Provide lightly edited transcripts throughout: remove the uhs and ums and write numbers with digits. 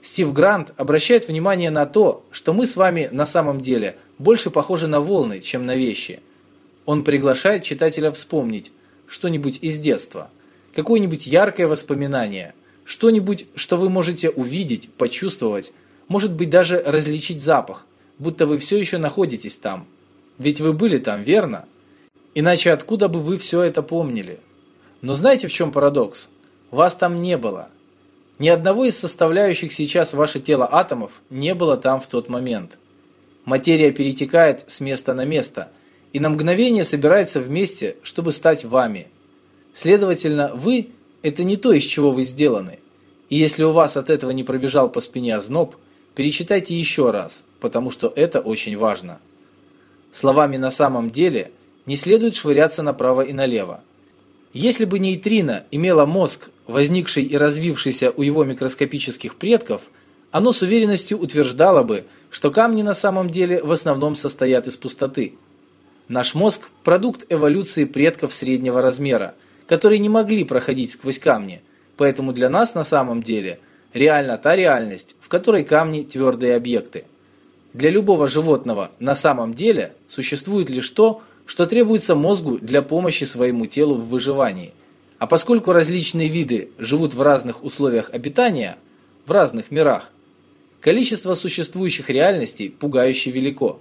Стив Грант обращает внимание на то, что мы с вами на самом деле больше похожи на волны, чем на вещи. Он приглашает читателя вспомнить что-нибудь из детства, какое-нибудь яркое воспоминание, что-нибудь, что вы можете увидеть, почувствовать, может быть даже различить запах, будто вы все еще находитесь там. Ведь вы были там, верно? Иначе откуда бы вы все это помнили? Но знаете, в чем парадокс? Вас там не было. Ни одного из составляющих сейчас ваше тело атомов не было там в тот момент. Материя перетекает с места на место и на мгновение собирается вместе, чтобы стать вами. Следовательно, вы – это не то, из чего вы сделаны. И если у вас от этого не пробежал по спине озноб, перечитайте еще раз, потому что это очень важно. Словами «на самом деле» не следует швыряться направо и налево. Если бы нейтрино имело мозг, возникший и развившийся у его микроскопических предков, оно с уверенностью утверждало бы, что камни на самом деле в основном состоят из пустоты. Наш мозг – продукт эволюции предков среднего размера, которые не могли проходить сквозь камни, поэтому для нас на самом деле реальна та реальность, в которой камни – твердые объекты. Для любого животного на самом деле существует лишь то, что требуется мозгу для помощи своему телу в выживании. А поскольку различные виды живут в разных условиях обитания, в разных мирах, количество существующих реальностей пугающе велико.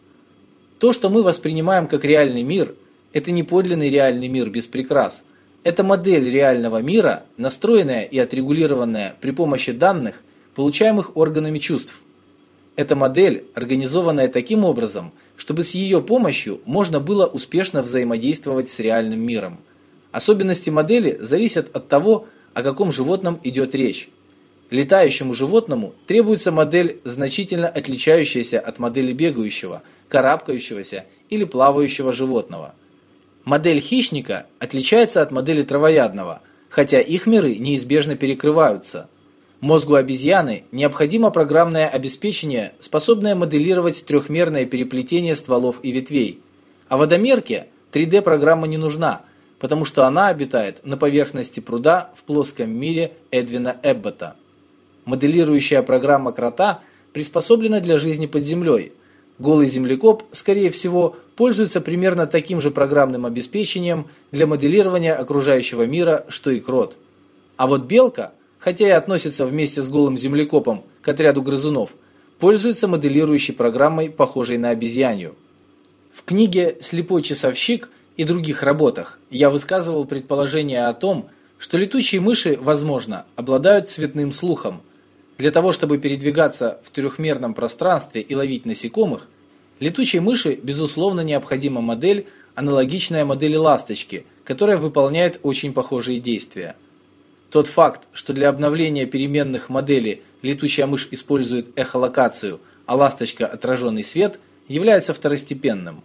То, что мы воспринимаем как реальный мир, это не подлинный реальный мир без прикрас. Это модель реального мира, настроенная и отрегулированная при помощи данных, получаемых органами чувств. Эта модель, организованная таким образом, чтобы с ее помощью можно было успешно взаимодействовать с реальным миром. Особенности модели зависят от того, о каком животном идет речь. Летающему животному требуется модель, значительно отличающаяся от модели бегающего, карабкающегося или плавающего животного. Модель хищника отличается от модели травоядного, хотя их миры неизбежно перекрываются. Мозгу обезьяны необходимо программное обеспечение, способное моделировать трехмерное переплетение стволов и ветвей. А водомерке 3D-программа не нужна, потому что она обитает на поверхности пруда в плоском мире Эдвина Эббота. Моделирующая программа крота приспособлена для жизни под землей. Голый землекоп, скорее всего, пользуется примерно таким же программным обеспечением для моделирования окружающего мира, что и крот. А вот белка, хотя и относится вместе с голым землекопом к отряду грызунов, пользуется моделирующей программой, похожей на обезьянью. В книге «Слепой часовщик» и других работах я высказывал предположение о том, что летучие мыши, возможно, обладают цветным слухом. Для того, чтобы передвигаться в трехмерном пространстве и ловить насекомых, летучей мыши, безусловно, необходима модель, аналогичная модели ласточки, которая выполняет очень похожие действия. Тот факт, что для обновления переменных модели летучая мышь использует эхолокацию, а ласточка – отраженный свет, является второстепенным.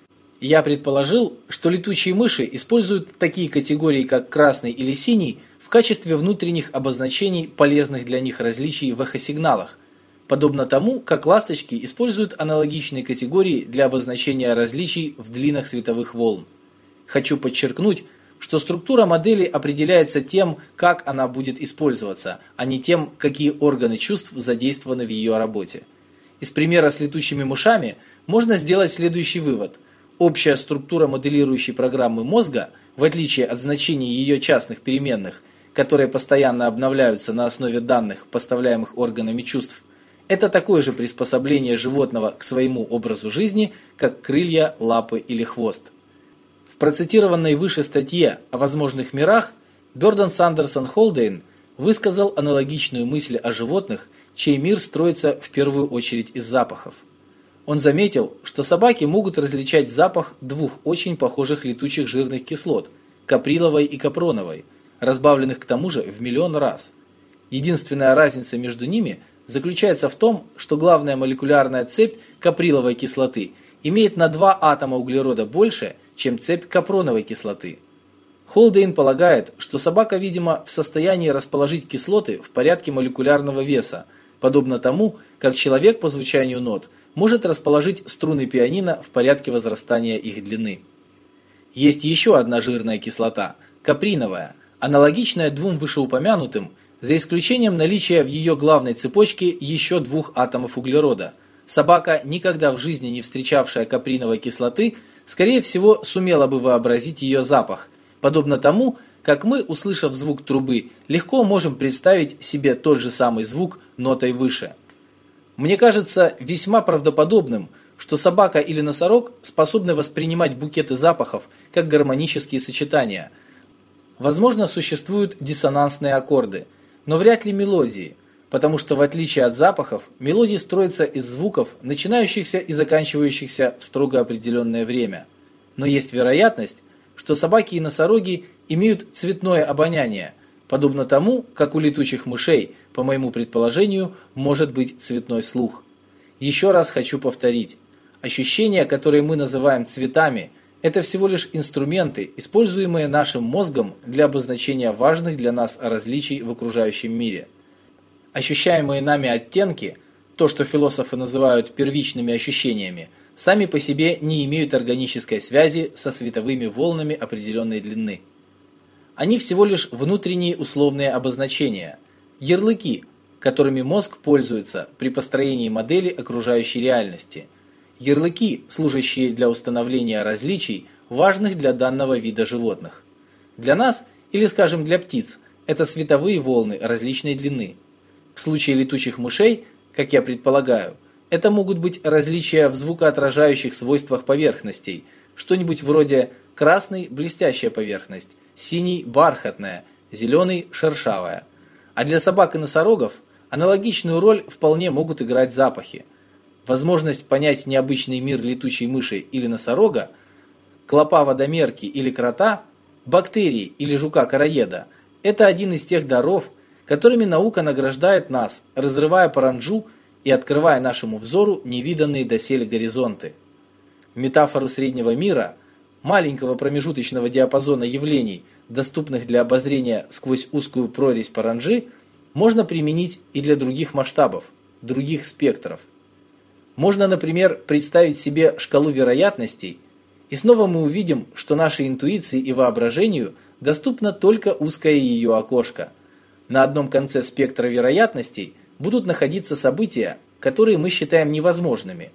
Я предположил, что летучие мыши используют такие категории, как красный или синий, в качестве внутренних обозначений полезных для них различий в эхосигналах, подобно тому, как ласточки используют аналогичные категории для обозначения различий в длинах световых волн. Хочу подчеркнуть, что структура модели определяется тем, как она будет использоваться, а не тем, какие органы чувств задействованы в ее работе. Из примера с летучими мышами можно сделать следующий вывод. Общая структура моделирующей программы мозга, в отличие от значений ее частных переменных, которые постоянно обновляются на основе данных, поставляемых органами чувств, это такое же приспособление животного к своему образу жизни, как крылья, лапы или хвост. В процитированной выше статье о возможных мирах Бёрден Сандерсон Холдейн высказал аналогичную мысль о животных, чей мир строится в первую очередь из запахов. Он заметил, что собаки могут различать запах двух очень похожих летучих жирных кислот – каприловой и капроновой, разбавленных к тому же в миллион раз. Единственная разница между ними заключается в том, что главная молекулярная цепь каприловой кислоты имеет на 2 атома углерода больше, чем цепь капроновой кислоты. Холдейн полагает, что собака, видимо, в состоянии расположить кислоты в порядке молекулярного веса, подобно тому, как человек по звучанию нот может расположить струны пианино в порядке возрастания их длины. Есть еще одна жирная кислота – каприновая, аналогичная двум вышеупомянутым, за исключением наличия в ее главной цепочке еще 2 атомов углерода. Собака, никогда в жизни не встречавшая каприновой кислоты, скорее всего, сумела бы вообразить ее запах, подобно тому, как мы, услышав звук трубы, легко можем представить себе тот же самый звук нотой выше. Мне кажется весьма правдоподобным, что собака или носорог способны воспринимать букеты запахов как гармонические сочетания. Возможно, существуют диссонансные аккорды, но вряд ли мелодии, потому что в отличие от запахов, мелодии строятся из звуков, начинающихся и заканчивающихся в строго определенное время. Но есть вероятность, что собаки и носороги имеют цветное обоняние, подобно тому, как у летучих мышей, по моему предположению, может быть цветной слух. Еще раз хочу повторить. Ощущения, которые мы называем цветами, это всего лишь инструменты, используемые нашим мозгом для обозначения важных для нас различий в окружающем мире. Ощущаемые нами оттенки, то, что философы называют первичными ощущениями, сами по себе не имеют органической связи со световыми волнами определенной длины. Они всего лишь внутренние условные обозначения, ярлыки, которыми мозг пользуется при построении модели окружающей реальности. Ярлыки, служащие для установления различий, важных для данного вида животных. Для нас, или скажем для птиц, это световые волны различной длины. В случае летучих мышей, как я предполагаю, это могут быть различия в звукоотражающих свойствах поверхностей, что-нибудь вроде красный – блестящая поверхность, синий – бархатная, зеленый – шершавая. А для собак и носорогов аналогичную роль вполне могут играть запахи. Возможность понять необычный мир летучей мыши или носорога, клопа-водомерки или крота, бактерии или жука-короеда – это один из тех даров, которыми наука награждает нас, разрывая паранджу и открывая нашему взору невиданные доселе горизонты. Метафору среднего мира, маленького промежуточного диапазона явлений, доступных для обозрения сквозь узкую прорезь паранджи, можно применить и для других масштабов, других спектров. Можно, например, представить себе шкалу вероятностей, и снова мы увидим, что нашей интуиции и воображению доступно только узкое ее окошко. На одном конце спектра вероятностей будут находиться события, которые мы считаем невозможными.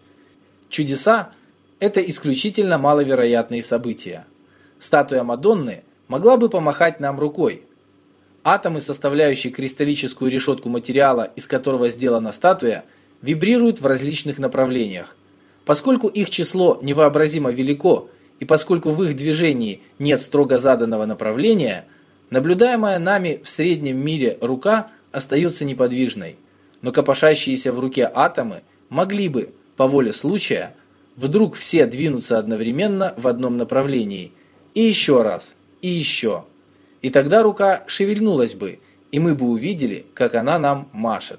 Чудеса – это исключительно маловероятные события. Статуя Мадонны могла бы помахать нам рукой. Атомы, составляющие кристаллическую решетку материала, из которого сделана статуя, вибрируют в различных направлениях. Поскольку их число невообразимо велико, и поскольку в их движении нет строго заданного направления, наблюдаемая нами в среднем мире рука остается неподвижной. Но копошащиеся в руке атомы могли бы, по воле случая, вдруг все двинуться одновременно в одном направлении. И еще раз, и еще. И тогда рука шевельнулась бы, и мы бы увидели, как она нам машет.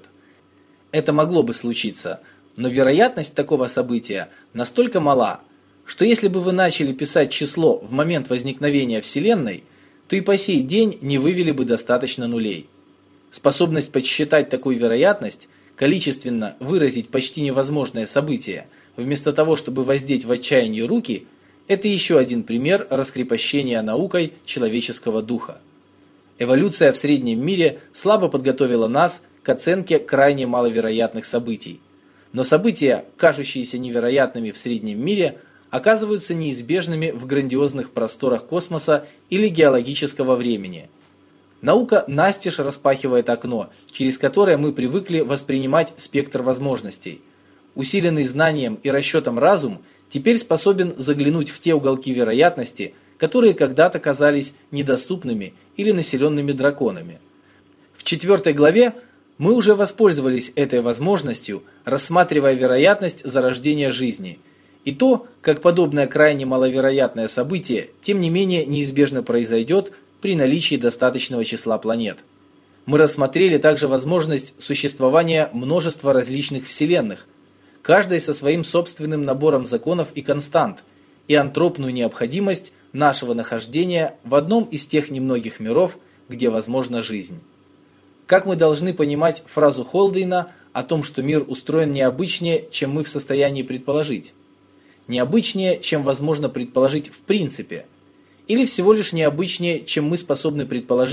Это могло бы случиться, но вероятность такого события настолько мала, что если бы вы начали писать число в момент возникновения Вселенной, то и по сей день не вывели бы достаточно нулей. Способность подсчитать такую вероятность, количественно выразить почти невозможное событие, вместо того, чтобы воздеть в отчаянии руки, это еще один пример раскрепощения наукой человеческого духа. Эволюция в среднем мире слабо подготовила нас к оценке крайне маловероятных событий. Но события, кажущиеся невероятными в среднем мире, оказываются неизбежными в грандиозных просторах космоса или геологического времени. Наука настежь распахивает окно, через которое мы привыкли воспринимать спектр возможностей. Усиленный знанием и расчетом разум теперь способен заглянуть в те уголки вероятности, которые когда-то казались недоступными или населенными драконами. В 4 главе мы уже воспользовались этой возможностью, рассматривая вероятность зарождения жизни, и то, как подобное крайне маловероятное событие, тем не менее неизбежно произойдет при наличии достаточного числа планет. Мы рассмотрели также возможность существования множества различных вселенных, каждой со своим собственным набором законов и констант, и антропную необходимость нашего нахождения в одном из тех немногих миров, где возможна жизнь. Как мы должны понимать фразу Холдейна о том, что мир устроен необычнее, чем мы в состоянии предположить? Необычнее, чем возможно предположить в принципе, или всего лишь необычнее, чем мы способны предположить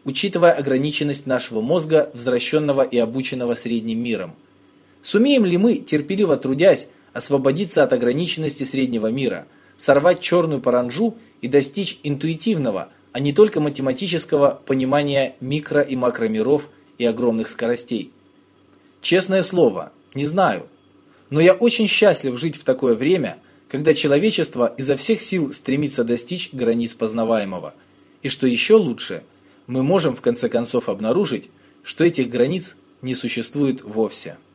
учитывая ограниченность нашего мозга, возвращенного и обученного средним миром? Сумеем ли мы, терпеливо трудясь, освободиться от ограниченности среднего мира, сорвать черную паранджу и достичь интуитивного, а не только математического понимания микро- и макромиров и огромных скоростей? Честное слово, не знаю. Но я очень счастлив жить в такое время, когда человечество изо всех сил стремится достичь границ познаваемого. И что еще лучше, мы можем в конце концов обнаружить, что этих границ не существует вовсе.